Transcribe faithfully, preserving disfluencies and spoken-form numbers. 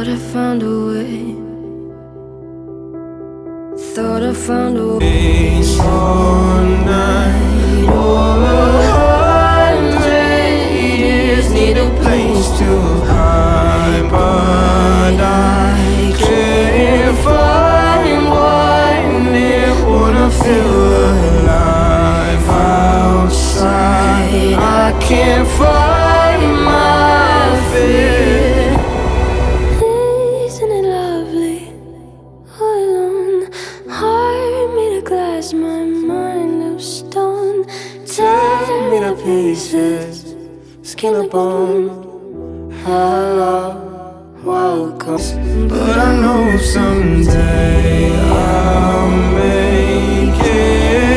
I found a way. Thought I found a way. All night, over a hundred years, need a place to hide, but I can't find one near. Wanna feel alive outside. I can't find my fear. Isn't it lovely? All alone, heart made of glass, my mind of stone. Tear me to pieces, skin and bone. Hello, welcome. But I know someday I'll make it.